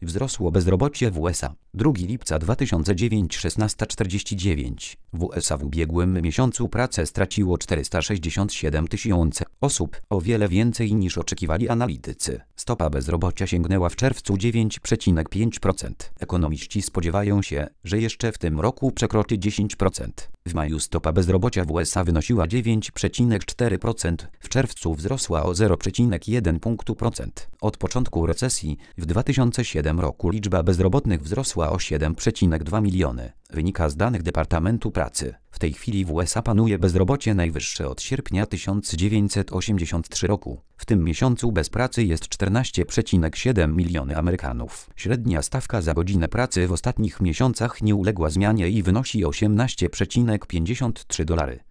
Wzrosło bezrobocie w USA. 2 lipca 2009 16:49. W USA w ubiegłym miesiącu pracę straciło 467 tysięcy osób, o wiele więcej niż oczekiwali analitycy. Stopa bezrobocia sięgnęła w czerwcu 9,5%. Ekonomiści spodziewają się, że jeszcze w tym roku przekroczy 10%. W maju stopa bezrobocia w USA wynosiła 9,4%, w czerwcu wzrosła o 0,1 punktu procent. Od początku recesji w 2007 roku liczba bezrobotnych wzrosła o 7,2 miliony. Wynika z danych Departamentu Pracy. W tej chwili w USA panuje bezrobocie najwyższe od sierpnia 1983 roku. W tym miesiącu bez pracy jest 14,7 miliony Amerykanów. Średnia stawka za godzinę pracy w ostatnich miesiącach nie uległa zmianie i wynosi $18,53.